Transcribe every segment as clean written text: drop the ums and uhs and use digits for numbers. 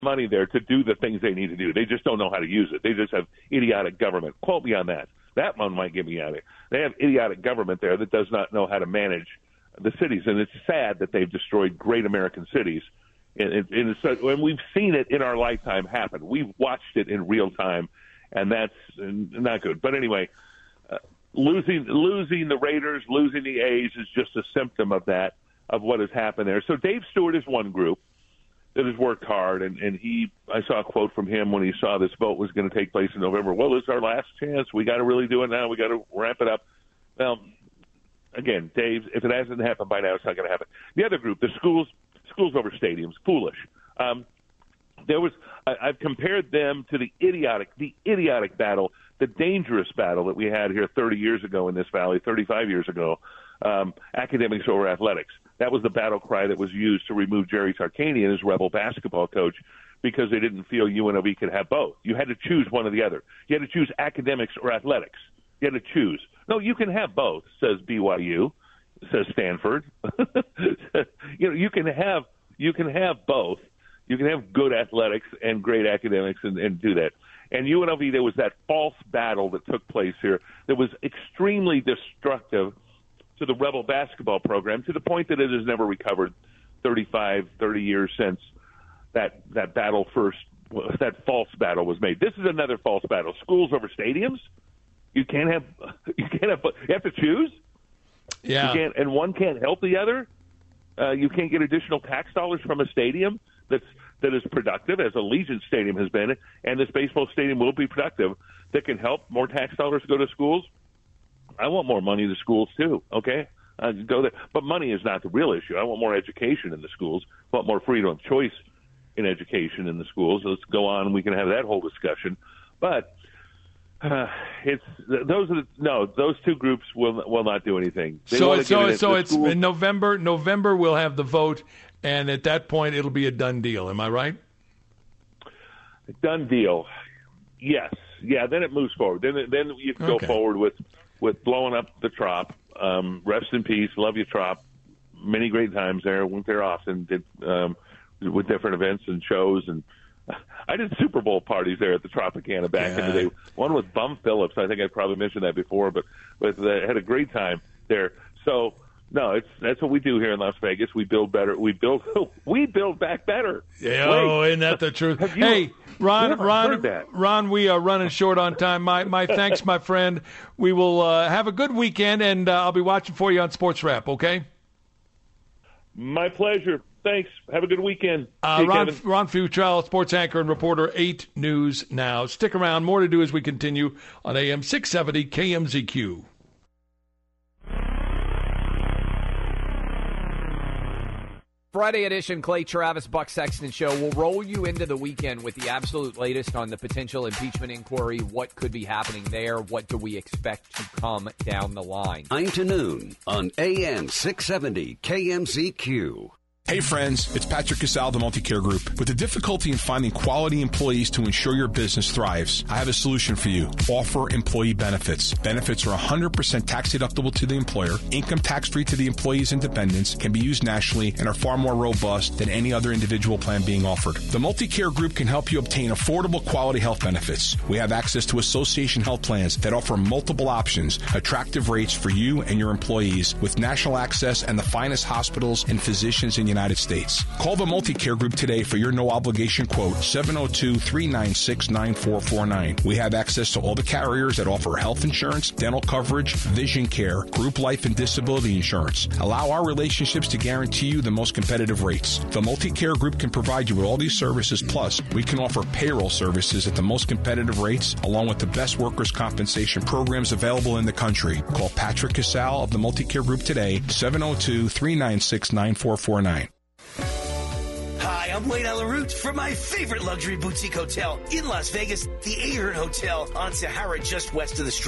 money there to do the things they need to do. They just don't know how to use it. They just have idiotic government. Quote me on that. That one might get me out of it. They have idiotic government there that does not know how to manage the cities, and it's sad that they've destroyed great American cities. And we've seen it in our lifetime happen. We've watched it in real time, and that's not good. But anyway, losing the Raiders, losing the A's is just a symptom of that, of what has happened there. So Dave Stewart is one group that has worked hard, and I saw a quote from him when he saw this vote was going to take place in November. Well, it's our last chance. We got to really do it now. We got to ramp it up. Well, again, Dave, if it hasn't happened by now, it's not going to happen. The other group, the schools over stadiums, foolish. I've compared them to the idiotic battle, the dangerous battle that we had here 30 years ago in this valley, 35 years ago, academics over athletics. That was the battle cry that was used to remove Jerry Tarkanian as Rebel basketball coach because they didn't feel UNLV could have both. You had to choose one or the other. You had to choose academics or athletics. You had to choose. No, you can have both, says BYU, says Stanford. You can have both. You can have good athletics and great academics and do that. And UNLV, there was that false battle that took place here that was extremely destructive to the Rebel basketball program, to the point that it has never recovered 30 years since that false battle was made. This is another false battle. Schools over stadiums? You have to choose? Yeah. And one can't help the other? You can't get additional tax dollars from a stadium that is productive, as Allegiant Stadium has been, and this baseball stadium will be productive, that can help more tax dollars go to schools? I want more money to schools too, okay? Go there. But money is not the real issue. I want more education in the schools. I want more freedom of choice in education in the schools. Let's go on and we can have that whole discussion. But those two groups will not do anything. So it's in November. November we'll have the vote, and at that point it'll be a done deal. Am I right? Done deal. Yes. Yeah. Then it moves forward. Then you can go forward with blowing up the Trop. Rest in peace. Love you, Trop. Many great times there. Went there often. Did with different events and shows, and I did Super Bowl parties there at the Tropicana back in the day. One with Bum Phillips. I think I probably mentioned that before, but had a great time there. So no, that's what we do here in Las Vegas. We build better. We build back better. Yeah, isn't that the truth? Hey, Ron, we are running short on time. My thanks, my friend. We will have a good weekend, and I'll be watching for you on Sports Wrap. Okay. My pleasure. Thanks. Have a good weekend. Ron Futrell, sports anchor and reporter, 8 News Now. Stick around. More to do as we continue on AM 670 KMZQ. Friday edition, Clay Travis, Buck Sexton Show. We'll roll you into the weekend with the absolute latest on the potential impeachment inquiry, what could be happening there, what do we expect to come down the line. 9 to noon on AM 670 KMZQ. Hey friends, it's Patrick Casal of the Multicare Group. With the difficulty in finding quality employees to ensure your business thrives, I have a solution for you. Offer employee benefits. Benefits are 100% tax deductible to the employer, income tax free to the employee's and dependents, can be used nationally, and are far more robust than any other individual plan being offered. The Multicare Group can help you obtain affordable quality health benefits. We have access to association health plans that offer multiple options, attractive rates for you and your employees, with national access and the finest hospitals and physicians in the United States. Call the Multicare Group today for your no-obligation quote, 702-396-9449. We have access to all the carriers that offer health insurance, dental coverage, vision care, group life and disability insurance. Allow our relationships to guarantee you the most competitive rates. The Multicare Group can provide you with all these services, plus we can offer payroll services at the most competitive rates, along with the best workers' compensation programs available in the country. Call Patrick Casal of the Multicare Group today, 702-396-9449. Hi, I'm Wayne Alaroot from my favorite luxury boutique hotel in Las Vegas, the Ahern Hotel on Sahara just west of the Strip.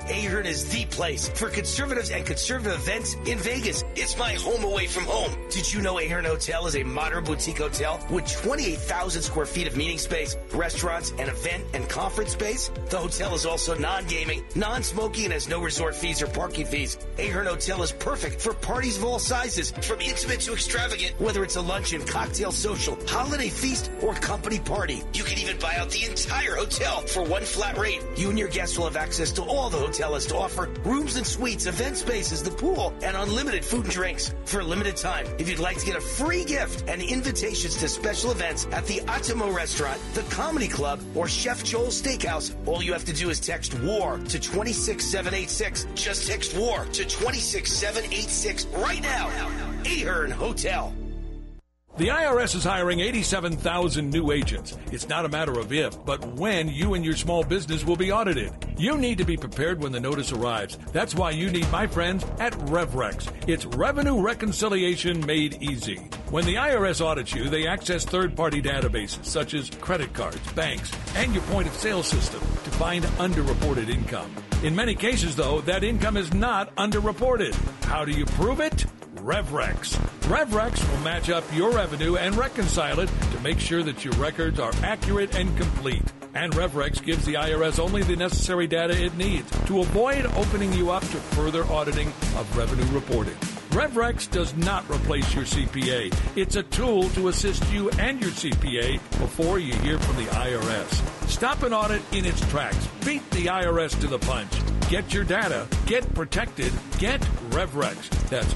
Ahern is the place for conservatives and conservative events in Vegas. It's my home away from home. Did you know Ahern Hotel is a modern boutique hotel with 28,000 square feet of meeting space, restaurants, and event and conference space? The hotel is also non-gaming, non-smoking, and has no resort fees or parking fees. Ahern Hotel is perfect for parties of all sizes, from intimate to extravagant, whether it's a luncheon, cocktail social, holiday feast, or company party. You can even buy out the entire hotel for one flat rate. You and your guests will have access to all the hotel has to offer, rooms and suites, event spaces, the pool, and unlimited food and drinks for a limited time. If you'd like to get a free gift and invitations to special events at the Atomo Restaurant, the Comedy Club, or Chef Joel's Steakhouse, all you have to do is text WAR to 26786. Just text WAR to 26786 right now. Ahern Hotel. The IRS is hiring 87,000 new agents. It's not a matter of if, but when you and your small business will be audited. You need to be prepared when the notice arrives. That's why you need my friends at RevRex. It's revenue reconciliation made easy. When the IRS audits you, they access third-party databases such as credit cards, banks, and your point-of-sale system to find underreported income. In many cases, though, that income is not underreported. How do you prove it? RevRex. RevRex will match up your revenue and reconcile it to make sure that your records are accurate and complete. And RevRex gives the IRS only the necessary data it needs to avoid opening you up to further auditing of revenue reporting. RevRex does not replace your CPA. It's a tool to assist you and your CPA before you hear from the IRS. Stop an audit in its tracks. Beat the IRS to the punch. Get your data. Get protected. Get RevRex. That's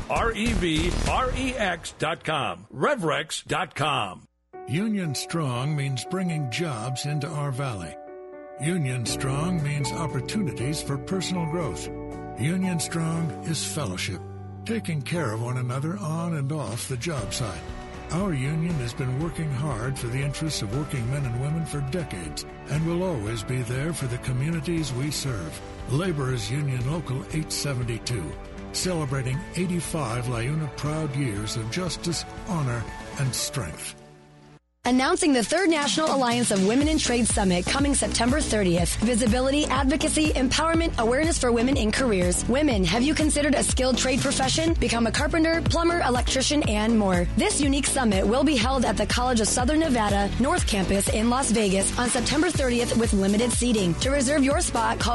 RevRex.com. RevRex.com. Union Strong means bringing jobs into our valley. Union Strong means opportunities for personal growth. Union Strong is fellowship, taking care of one another on and off the job site. Our union has been working hard for the interests of working men and women for decades and will always be there for the communities we serve. Laborers Union Local 872, celebrating 85 LiUNA proud years of justice, honor, and strength. Announcing the Third National Alliance of Women in Trade Summit coming September 30th. Visibility, advocacy, empowerment, awareness for women in careers. Women, have you considered a skilled trade profession? Become a carpenter, plumber, electrician, and more. This unique summit will be held at the College of Southern Nevada North Campus in Las Vegas on September 30th with limited seating. To reserve your spot, call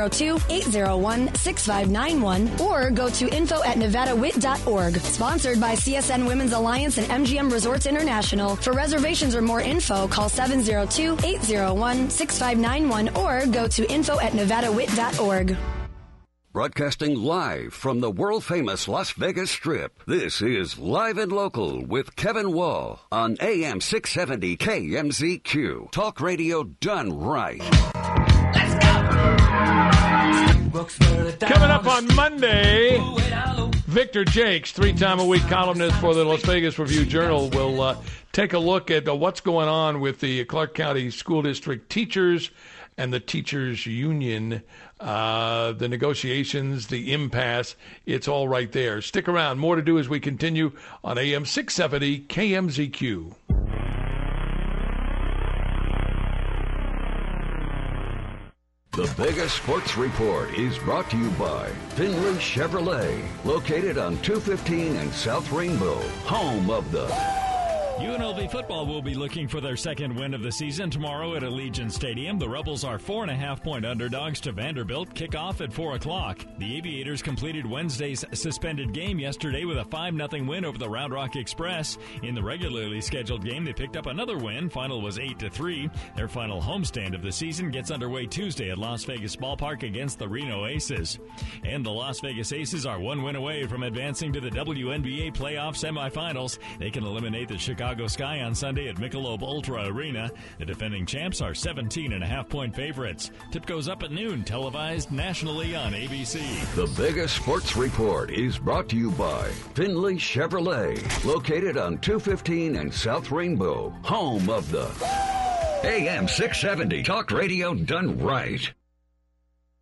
702-801-6591 or go to info@nevadawit.org. Sponsored by CSN Women's Alliance and MGM Resorts International. For reservations or more info, call 702-801-6591 or go to info@nevadawit.org. Broadcasting live from the world-famous Las Vegas Strip, this is Live and Local with Kevin Wall on AM 670 KMZQ. Talk radio done right. Let's go! Coming up on Monday, Victor Jakes, 3-time-a-week columnist for the Las Vegas Review-Journal, will take a look at what's going on with the Clark County School District teachers and the teachers union, the negotiations, the impasse. It's all right there. Stick around. More to do as we continue on AM 670 KMZQ. The Vegas Sports Report is brought to you by Finley Chevrolet, located on 215 and South Rainbow, home of the... UNLV football will be looking for their second win of the season tomorrow at Allegiant Stadium. The Rebels are 4.5-point underdogs to Vanderbilt. Kickoff at 4 o'clock. The Aviators completed Wednesday's suspended game yesterday with a 5-0 win over the Round Rock Express. In the regularly scheduled game, they picked up another win. Final was 8-3. Their final homestand of the season gets underway Tuesday at Las Vegas Ballpark against the Reno Aces. And the Las Vegas Aces are one win away from advancing to the WNBA playoff semifinals. They can eliminate the Chicago Sky on Sunday at Michelob Ultra Arena. The defending champs are 17.5-point favorites. Tip goes up at noon, televised nationally on ABC. The Vegas Sports Report is brought to you by Finley Chevrolet, located on 215 and South Rainbow, home of the AM 670 Talk Radio done right.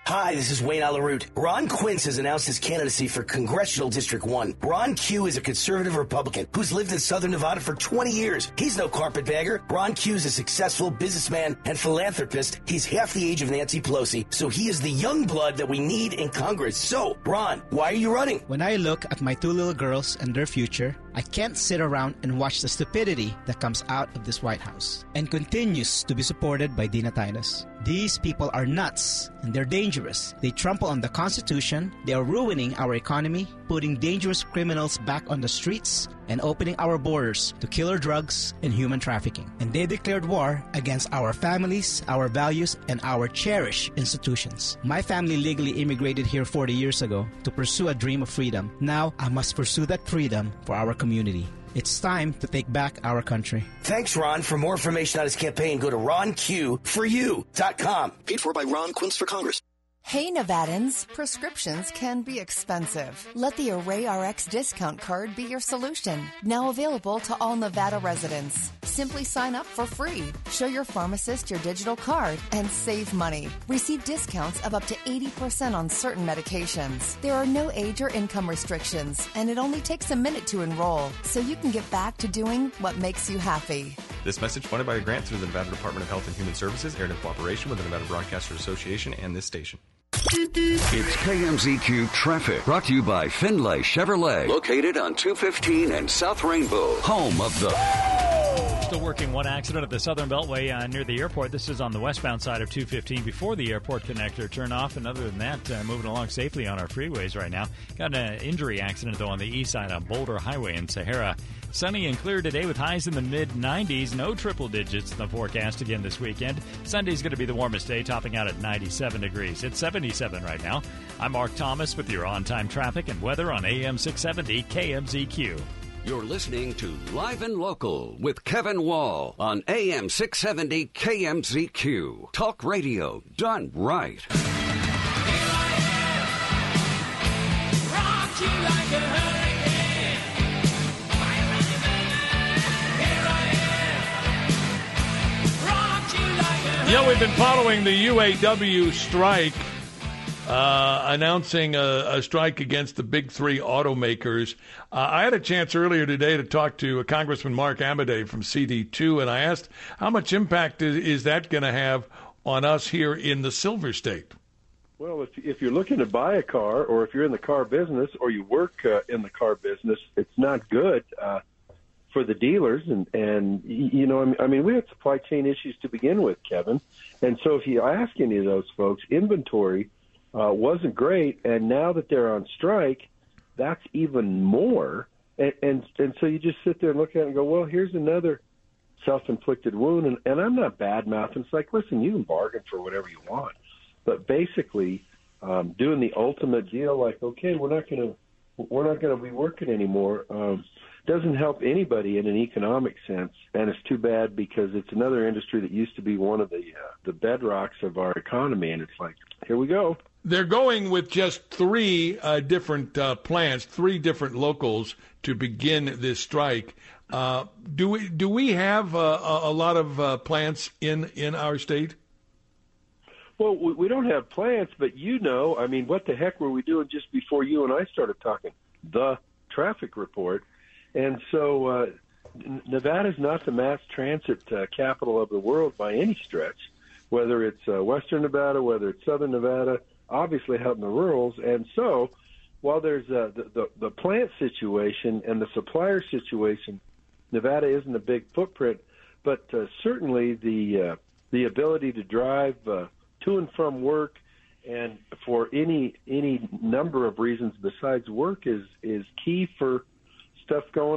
Hi, this is Wayne Alaroot. Ron Quince has announced his candidacy for Congressional District 1. Ron Q is a conservative Republican who's lived in Southern Nevada for 20 years. He's no carpetbagger. Ron Q is a successful businessman and philanthropist. He's half the age of Nancy Pelosi, so he is the young blood that we need in Congress. So, Ron, why are you running? When I look at my two little girls and their future, I can't sit around and watch the stupidity that comes out of this White House and continues to be supported by Dina Titus. These people are nuts and they're dangerous. They trample on the Constitution, they are ruining our economy, putting dangerous criminals back on the streets, and opening our borders to killer drugs and human trafficking. And they declared war against our families, our values, and our cherished institutions. My family legally immigrated here 40 years ago to pursue a dream of freedom. Now I must pursue that freedom for our community. It's time to take back our country. Thanks, Ron. For more information on his campaign, go to RonQ4U.com. Paid for by Ron Quince for Congress. Hey, Nevadans, prescriptions can be expensive. Let the Array RX discount card be your solution. Now available to all Nevada residents. Simply sign up for free. Show your pharmacist your digital card and save money. Receive discounts of up to 80% on certain medications. There are no age or income restrictions, and it only takes a minute to enroll, so you can get back to doing what makes you happy. This message funded by a grant through the Nevada Department of Health and Human Services, aired in cooperation with the Nevada Broadcasters Association and this station. It's KMZQ Traffic, brought to you by Finlay Chevrolet, located on 215 and South Rainbow, home of the... Still working one accident at the Southern Beltway near the airport. This is on the westbound side of 215 before the airport connector turnoff. And other than that, moving along safely on our freeways right now. Got an injury accident, though, on the east side on Boulder Highway in Sahara. Sunny and clear today with highs in the mid-90s. No triple digits in the forecast again this weekend. Sunday's going to be the warmest day, topping out at 97 degrees. It's 77 right now. I'm Mark Thomas with your on-time traffic and weather on AM 670 KMZQ. You're listening to Live and Local with Kevin Wall on AM 670 KMZQ. Talk radio done right. Here I am, rock you like a hurricane. Here I am, rock you like a hurricane. Yeah, we've been following the UAW strike, announcing a strike against the big three automakers. I had a chance earlier today to talk to Congressman Mark Amodei from CD2, and I asked how much impact is that going to have on us here in the Silver State? Well, if you're looking to buy a car, or if you're in the car business, or you work in the car business, it's not good for the dealers. And you know, I mean, we had supply chain issues to begin with, Kevin. And so if you ask any of those folks, inventory wasn't great, and now that they're on strike, that's even more. And so you just sit there and look at it and go, well, here's another self-inflicted wound. And I'm not bad-mouthing. It's like, listen, you can bargain for whatever you want. But basically, doing the ultimate deal, like, okay, we're not going to be working anymore, doesn't help anybody in an economic sense. And it's too bad, because it's another industry that used to be one of the bedrocks of our economy. And it's like, here we go. They're going with just three different plants, three different locals to begin this strike. Do we have a lot of plants in our state? Well, we don't have plants, but I mean, what the heck were we doing just before you and I started talking? The traffic report. And so Nevada's not the mass transit capital of the world by any stretch, whether it's Western Nevada, whether it's Southern Nevada, obviously out in the rurals. And so while there's the plant situation and the supplier situation, Nevada isn't a big footprint, but certainly the ability to drive to and from work, and for any number of reasons besides work, is key for stuff going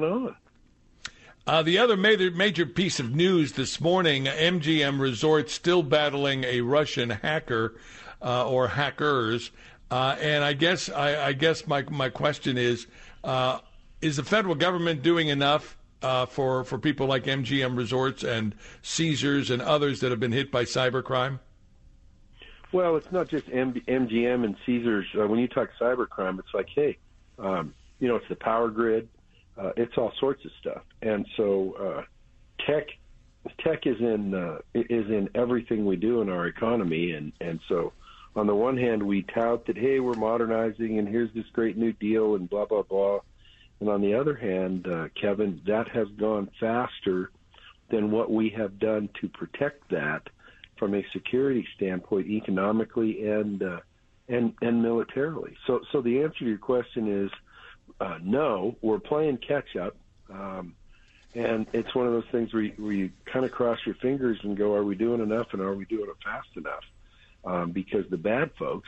on. The other major piece of news this morning, MGM Resorts still battling a Russian hacker or hackers. And I guess my question is the federal government doing enough for people like MGM Resorts and Caesars and others that have been hit by cybercrime? Well, it's not just MGM and Caesars. When you talk cybercrime, it's like, hey, it's the power grid. It's all sorts of stuff. And so tech is in everything we do in our economy. And so on the one hand, we tout that, hey, we're modernizing and here's this great new deal and blah, blah, blah. And on the other hand, Kevin, that has gone faster than what we have done to protect that from a security standpoint, economically and militarily. So the answer to your question is no. We're playing catch up, and it's one of those things where you kind of cross your fingers and go, are we doing enough, and are we doing it fast enough? Because the bad folks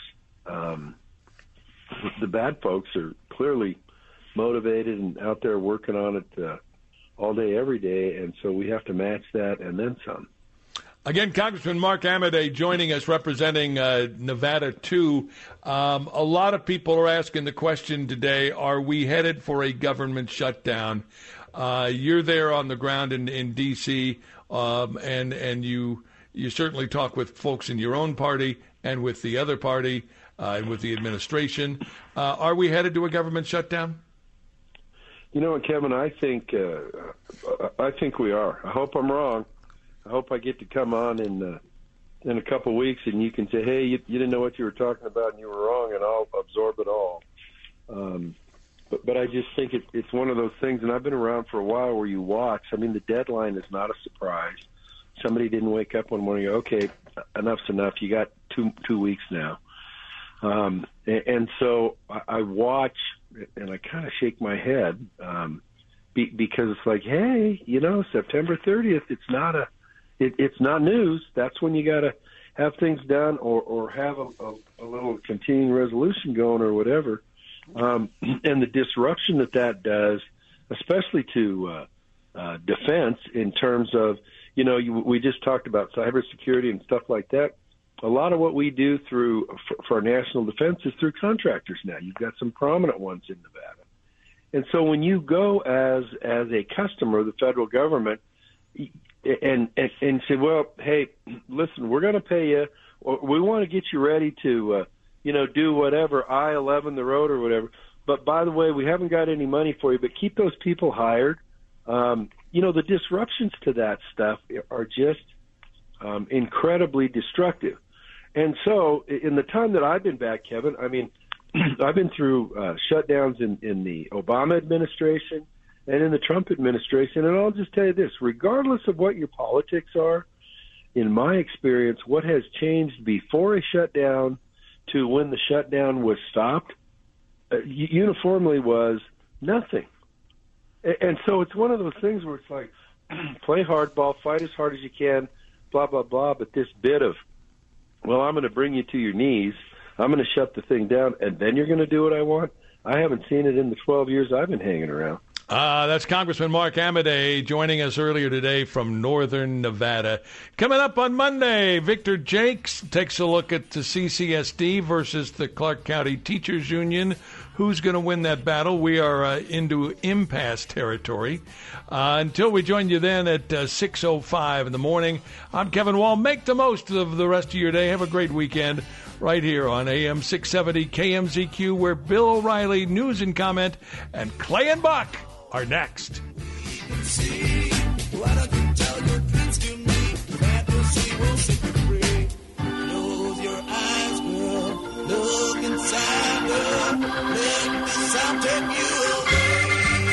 are clearly motivated and out there working on it all day, every day, and so we have to match that and then some. Again, Congressman Mark Amodei joining us, representing Nevada 2. A lot of people are asking the question today, are we headed for a government shutdown? You're there on the ground in D.C., and you certainly talk with folks in your own party and with the other party and with the administration. Are we headed to a government shutdown? You know what, Kevin, I think we are. I hope I'm wrong. I hope I get to come on in a couple of weeks and you can say, hey, you didn't know what you were talking about and you were wrong, and I'll absorb it all. But I just think it's one of those things, and I've been around for a while, where you watch. I mean, the deadline is not a surprise. Somebody didn't wake up one morning and go, okay, enough's enough. You got two weeks now. And so I watch and I kind of shake my head because it's like, hey, September 30th, it's not news. That's when you got to have things done or have a little continuing resolution going or whatever. And the disruption that does, especially to defense in terms of, we just talked about cybersecurity and stuff like that. A lot of what we do for our national defense is through contractors now. You've got some prominent ones in Nevada. And so when you go as a customer of the federal government and say, well, hey, listen, we're going to pay you, or we want to get you ready to, do whatever, I-11 the road or whatever. But by the way, we haven't got any money for you, but keep those people hired. The disruptions to that stuff are just incredibly destructive. And so in the time that I've been back, Kevin, I mean, I've been through shutdowns in the Obama administration and in the Trump administration. And I'll just tell you this, regardless of what your politics are, in my experience, what has changed before a shutdown to when the shutdown was stopped uniformly was nothing. And so it's one of those things where it's like, play hardball, fight as hard as you can, blah, blah, blah. But this bit of, well, I'm going to bring you to your knees, I'm going to shut the thing down, and then you're going to do what I want, I haven't seen it in the 12 years I've been hanging around. That's Congressman Mark Amodei joining us earlier today from northern Nevada. Coming up on Monday, Victor Jakes takes a look at the CCSD versus the Clark County Teachers Union. Who's going to win that battle? We are into impasse territory. Until we join you then at 6:05 in the morning, I'm Kevin Wall. Make the most of the rest of your day. Have a great weekend right here on AM 670 KMZQ, where Bill O'Reilly, News and Comment, and Clay and Buck are next. Look inside, girl. Let the sound take you away.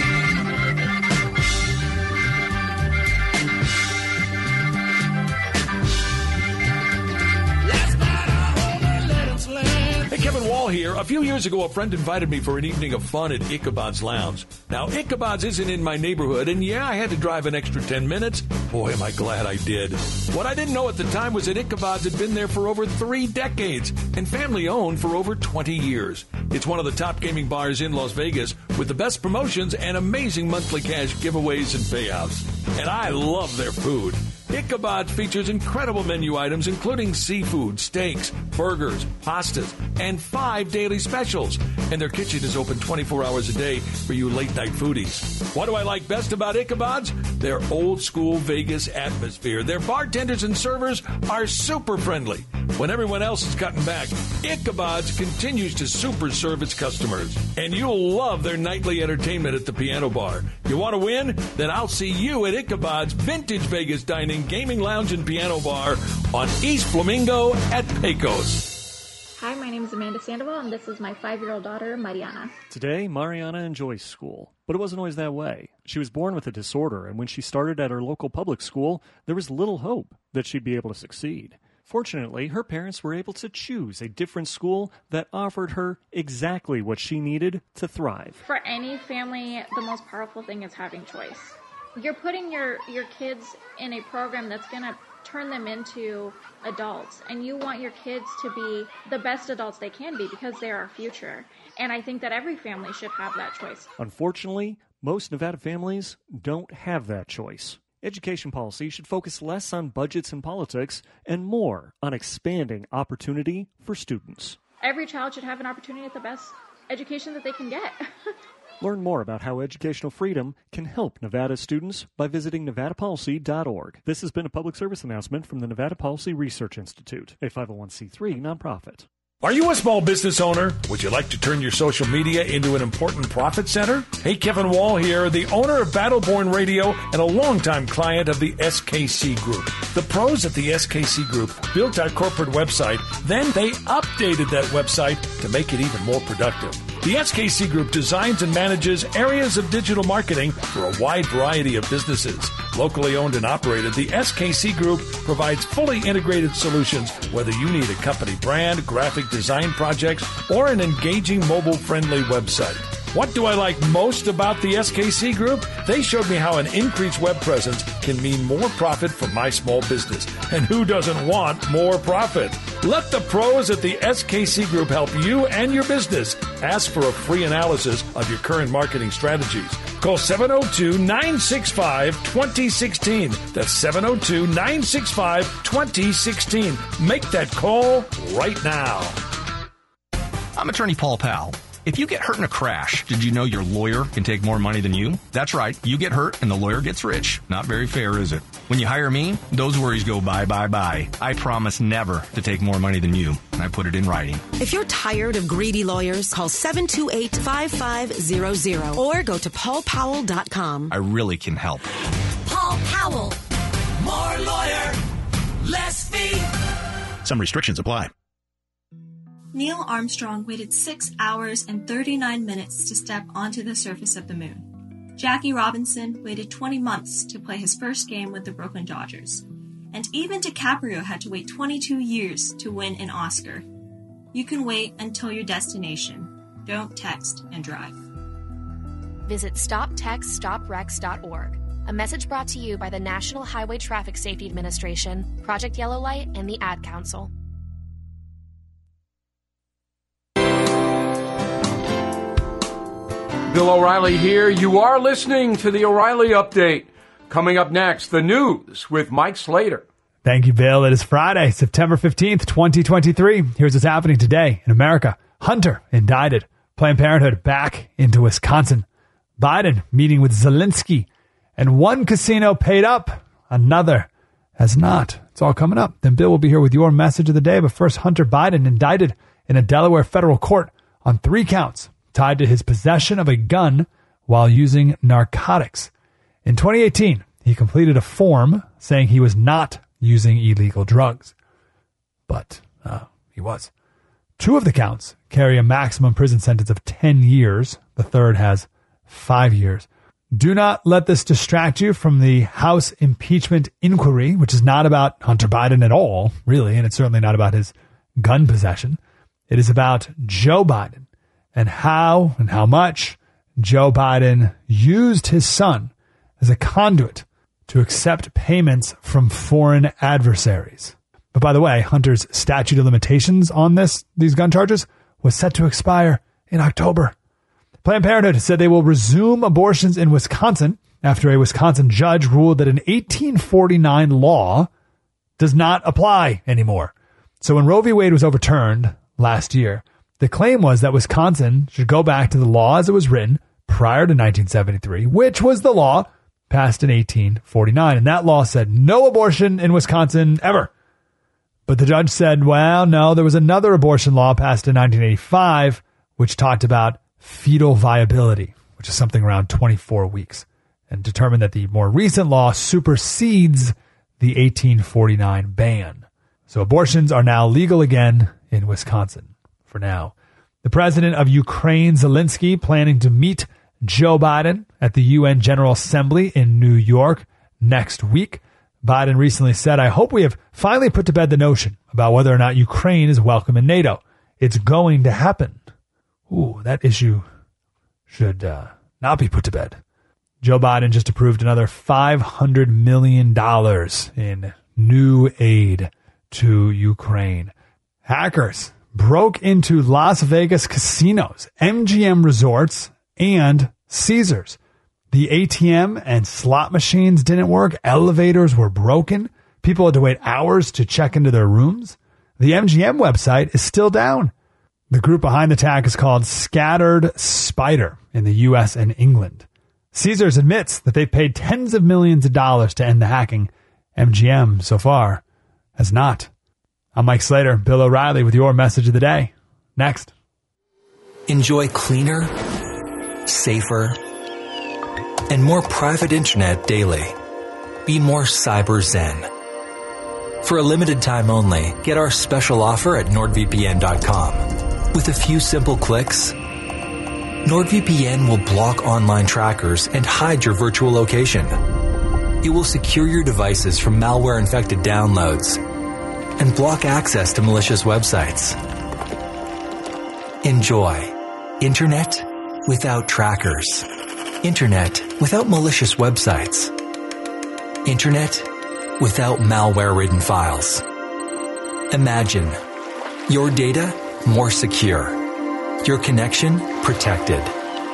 Last night I hold her, let him slam. Hey, Kevin Wall here. A few years ago, a friend invited me for an evening of fun at Ichabod's Lounge. Now, Ichabod's isn't in my neighborhood, and yeah, I had to drive an extra 10 minutes. Boy, am I glad I did. What I didn't know at the time was that Ichabod's had been there for over 3 decades and family-owned for over 20 years. It's one of the top gaming bars in Las Vegas with the best promotions and amazing monthly cash giveaways and payouts. And I love their food. Ichabod's features incredible menu items, including seafood, steaks, burgers, pastas, and 5 daily specials. And their kitchen is open 24 hours a day for you late-night foodies. What do I like best about Ichabod's? Their old-school Vegas atmosphere. Their bartenders and servers are super friendly. When everyone else is cutting back, Ichabod's continues to super serve its customers. And you'll love their nightly entertainment at the piano bar. You want to win? Then I'll see you at Ichabod's Vintage Vegas Dining, Gaming Lounge, and Piano Bar on East Flamingo at Pecos. Hi, my name is Amanda Sandoval, and this is my 5-year-old daughter, Mariana. Today, Mariana enjoys school, but it wasn't always that way. She was born with a disorder, and when she started at her local public school, there was little hope that she'd be able to succeed. Fortunately, her parents were able to choose a different school that offered her exactly what she needed to thrive. For any family, the most powerful thing is having choice. You're putting your kids in a program that's going to turn them into adults, and you want your kids to be the best adults they can be because they're our future. And I think that every family should have that choice. Unfortunately, most Nevada families don't have that choice. Education policy should focus less on budgets and politics and more on expanding opportunity for students. Every child should have an opportunity at the best education that they can get. Learn more about how educational freedom can help Nevada students by visiting nevadapolicy.org. This has been a public service announcement from the Nevada Policy Research Institute, a 501c3 nonprofit. Are you a small business owner? Would you like to turn your social media into an important profit center? Hey, Kevin Wall here, the owner of Battleborn Radio and a longtime client of the SKC Group. The pros at the SKC Group built our corporate website, then they updated that website to make it even more productive. The SKC Group designs and manages areas of digital marketing for a wide variety of businesses. Locally owned and operated, the SKC Group provides fully integrated solutions, whether you need a company brand, graphic design projects, or an engaging mobile-friendly website. What do I like most about the SKC Group? They showed me how an increased web presence can mean more profit for my small business. And who doesn't want more profit? Let the pros at the SKC Group help you and your business. Ask for a free analysis of your current marketing strategies. Call 702-965-2016. That's 702-965-2016. Make that call right now. I'm attorney Paul Powell. If you get hurt in a crash, did you know your lawyer can take more money than you? That's right. You get hurt and the lawyer gets rich. Not very fair, is it? When you hire me, those worries go bye, bye, bye. I promise never to take more money than you. I put it in writing. If you're tired of greedy lawyers, call 728-5500 or go to paulpowell.com. I really can help. Paul Powell. More lawyer, less fee. Some restrictions apply. Neil Armstrong waited 6 hours and 39 minutes to step onto the surface of the moon. Jackie Robinson waited 20 months to play his first game with the Brooklyn Dodgers. And even DiCaprio had to wait 22 years to win an Oscar. You can wait until your destination. Don't text and drive. Visit StopTextStopWrecks.org. A message brought to you by the National Highway Traffic Safety Administration, Project Yellow Light, and the Ad Council. Bill O'Reilly here. You are listening to the O'Reilly Update. Coming up next, the news with Mike Slater. Thank you, Bill. It is Friday, September 15th, 2023. Here's what's happening today in America. Hunter indicted. Planned Parenthood back into Wisconsin. Biden meeting with Zelensky. And one casino paid up, another has not. It's all coming up. Then Bill will be here with your message of the day. But first, Hunter Biden indicted in a Delaware federal court on 3 counts tied to his possession of a gun while using narcotics. In 2018, he completed a form saying he was not using illegal drugs. But he was. 2 of the counts carry a maximum prison sentence of 10 years. The third has 5 years. Do not let this distract you from the House impeachment inquiry, which is not about Hunter Biden at all, really, and it's certainly not about his gun possession. It is about Joe Biden and how much Joe Biden used his son as a conduit to accept payments from foreign adversaries. But by the way, Hunter's statute of limitations on these gun charges was set to expire in October. Planned Parenthood said they will resume abortions in Wisconsin after a Wisconsin judge ruled that an 1849 law does not apply anymore. So when Roe v. Wade was overturned last year, the claim was that Wisconsin should go back to the law as it was written prior to 1973, which was the law passed in 1849. And that law said no abortion in Wisconsin ever. But the judge said, well, no, there was another abortion law passed in 1985, which talked about fetal viability, which is something around 24 weeks, and determined that the more recent law supersedes the 1849 ban. So abortions are now legal again in Wisconsin. for now. The president of Ukraine, Zelensky, planning to meet Joe Biden at the UN General Assembly in New York next week. Biden recently said, "I hope we have finally put to bed the notion about whether or not Ukraine is welcome in NATO. It's going to happen." Ooh, that issue should not be put to bed. Joe Biden just approved another $500 million in new aid to Ukraine. Hackers broke into Las Vegas casinos, MGM Resorts, and Caesars. The ATM and slot machines didn't work. Elevators were broken. People had to wait hours to check into their rooms. The MGM website is still down. The group behind the attack is called Scattered Spider in the U.S. and England. Caesars admits that they've paid tens of millions of dollars to end the hacking. MGM, so far, has not. I'm Mike Slater, Bill O'Reilly with your message of the day. Next. Enjoy cleaner, safer, and more private internet daily. Be more cyber zen. For a limited time only, get our special offer at NordVPN.com. With a few simple clicks, NordVPN will block online trackers and hide your virtual location. It will secure your devices from malware-infected downloads and block access to malicious websites. Enjoy internet without trackers. Internet without malicious websites. Internet without malware-ridden files. Imagine your data more secure. Your connection protected.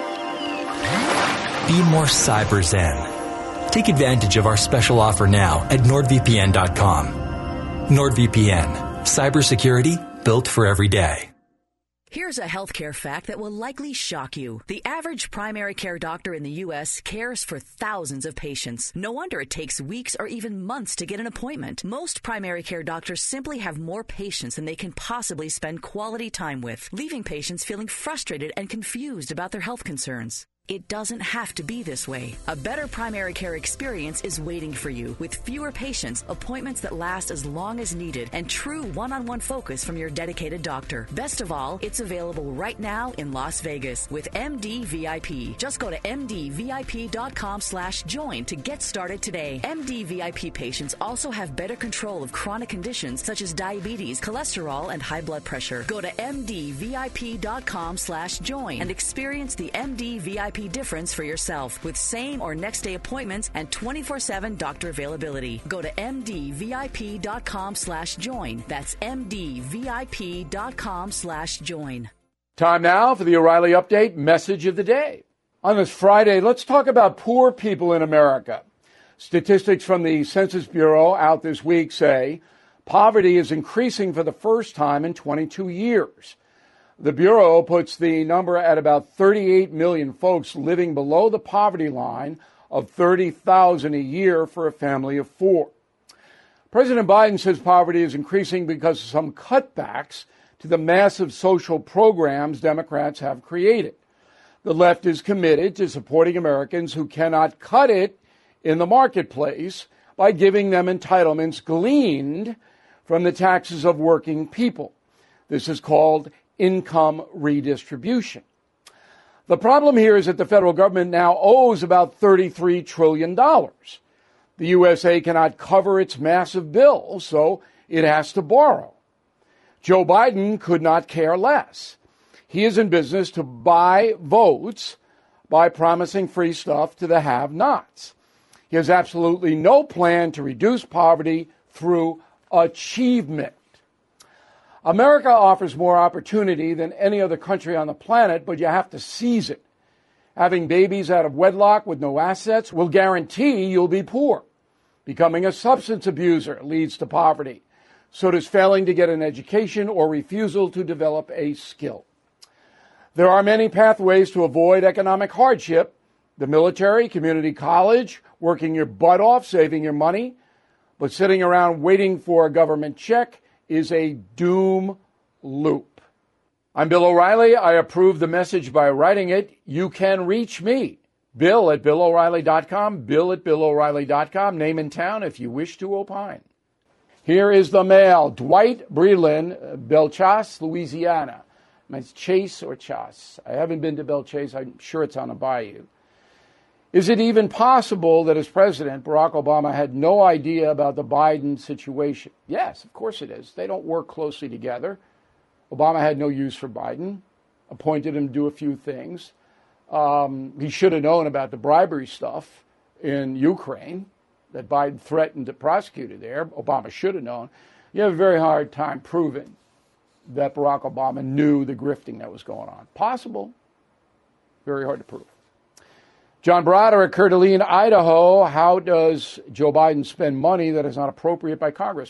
Be more cyber zen. Take advantage of our special offer now at NordVPN.com. NordVPN. Cybersecurity built for every day. Here's a healthcare fact that will likely shock you. The average primary care doctor in the U.S. cares for thousands of patients. No wonder it takes weeks or even months to get an appointment. Most primary care doctors simply have more patients than they can possibly spend quality time with, leaving patients feeling frustrated and confused about their health concerns. It doesn't have to be this way. A better primary care experience is waiting for you with fewer patients, appointments that last as long as needed, and true one-on-one focus from your dedicated doctor. Best of all, it's available right now in Las Vegas with MDVIP. Just go to MDVIP.com/join to get started today. MDVIP patients also have better control of chronic conditions such as diabetes, cholesterol, and high blood pressure. Go to MDVIP.com/join and experience the MDVIP difference for yourself with same or next day appointments and 24/7 doctor availability. Go to MDVIP.com/join. That's MDVIP.com/join. Time now for the O'Reilly Update message of the day. On this Friday, let's talk about poor people in America. Statistics from the Census Bureau out this week say poverty is increasing for the first time in 22 years. The Bureau puts the number at about 38 million folks living below the poverty line of $30,000 a year for a family of four. President Biden says poverty is increasing because of some cutbacks to the massive social programs Democrats have created. The left is committed to supporting Americans who cannot cut it in the marketplace by giving them entitlements gleaned from the taxes of working people. This is called income redistribution. The problem here is that the federal government now owes about $33 trillion. The USA cannot cover its massive bill, so it has to borrow. Joe Biden could not care less. He is in business to buy votes by promising free stuff to the have-nots. He has absolutely no plan to reduce poverty through achievement. America offers more opportunity than any other country on the planet, but you have to seize it. Having babies out of wedlock with no assets will guarantee you'll be poor. Becoming a substance abuser leads to poverty. So does failing to get an education or refusal to develop a skill. There are many pathways to avoid economic hardship. The military, community college, working your butt off, saving your money, but sitting around waiting for a government check is a doom loop. I'm Bill O'Reilly. I approve the message by writing it. You can reach me, Bill at BillO'Reilly.com, Bill at BillO'Reilly.com, name and town if you wish to opine. Here is the mail. Dwight Breland, Belchas, Louisiana. It's Chase or Chas. I haven't been to Belle Chase. I'm sure it's on a bayou. Is it even possible that as president, Barack Obama had no idea about the Biden situation? Yes, of course it is. They don't work closely together. Obama had no use for Biden, appointed him to do a few things. He should have known about the bribery stuff in Ukraine that Biden threatened to prosecute there. Obama should have known. You have a very hard time proving that Barack Obama knew the grifting that was going on. Possible, very hard to prove. John Broderick, Coeur d'Alene, Idaho. How does Joe Biden spend money that is not appropriate by Congress?